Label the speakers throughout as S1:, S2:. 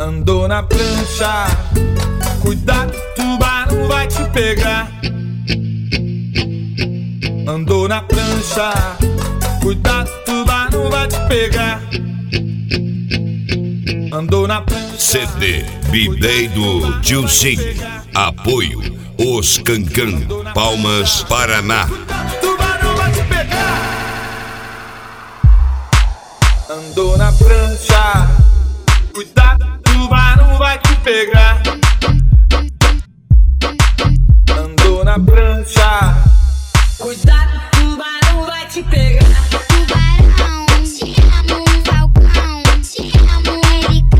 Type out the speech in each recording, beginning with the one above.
S1: Andou na prancha, cuidado, tubarão vai te pegar. Andou na prancha, cuidado, tubarão vai te pegar. Andou na prancha.
S2: CD B-Day do Dilcim. Apoio Os Cancan, Palmas, Paraná.
S1: Tubarão vai te pegar. Andou na prancha, cuidado, tubarão vai te pegar. Andou na prancha,
S3: cuidado, tubarão vai te pegar.
S4: Tubarão, te amo, falcão, te amo, Erika.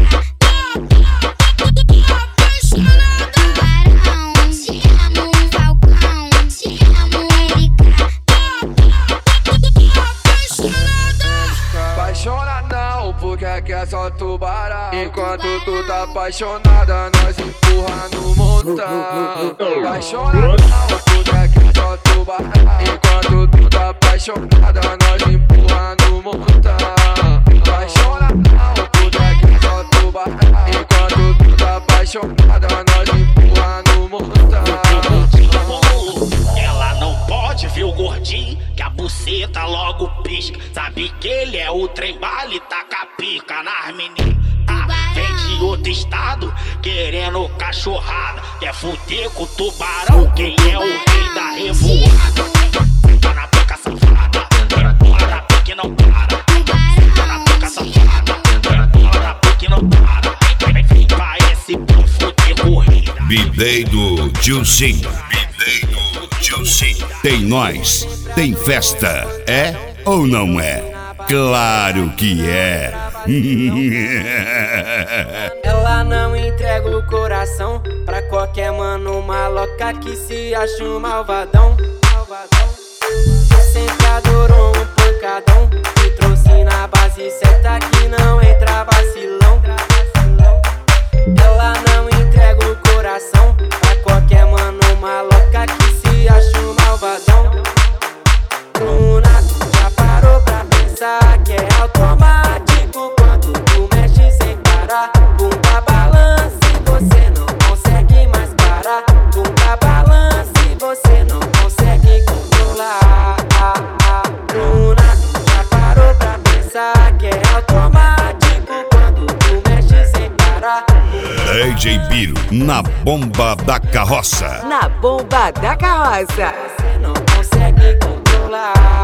S4: Tubarão, te amo, falcão, te amo, Erika.
S5: Apaixona não, porque aqui é só tubarão. Enquanto tu tá apaixonada, nós empurra no montão. Apaixona não, porque aqui é só tubarão. Enquanto tu tá apaixonada, nós empurra no montão. Apaixona não, porque aqui é só tubarão. Enquanto tu tá apaixonada, nós empurra no montão.
S6: Ela não pode ver o gordinho, que a buceta logo pisca. Sabe que ele é o trem bala e taca a pica nas meninas. Vem de outro estado, querendo cachorrada. Quer fuder com o tubarão, quem é o rei da revoada. Tá na pica safada, bola na pique não para. Tá na pica safada, bola na pique não para. Vem pra esse pro fuder corrida.
S2: B-Day do Dilcim. B-Day do Dilcim. Tem nós, tem festa, é ou não é? Claro que é.
S7: Ela não entrega o coração pra qualquer mano maloca que se acha um malvadão. Sempre adorou um pancadão, me trouxe na base certa que não entra vacilão. Ela não entrega o coração pra qualquer mano maloca que se acha um malvadão. Bruna, já parou pra pensar que é automático quando tu mexe sem parar? Bunda balança e você não consegue mais parar. Bunda balança e você não consegue controlar. Bruna, já parou pra pensar que é automático quando tu mexe sem parar?
S2: DJ Biro na bomba da carroça.
S8: Na bomba da carroça.
S7: Você não consegue controlar.